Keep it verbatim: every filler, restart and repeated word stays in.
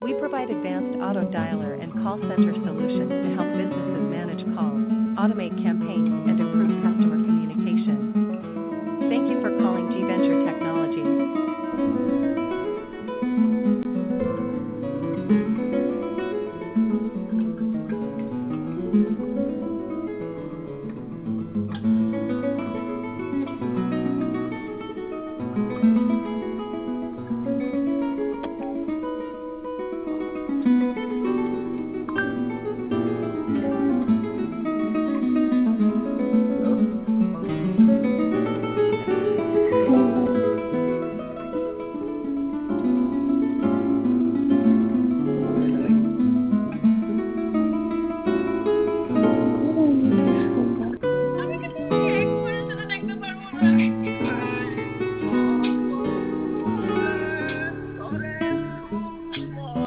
We provide advanced auto dialer and call center solutions to help businesses manage calls, automate campaigns, and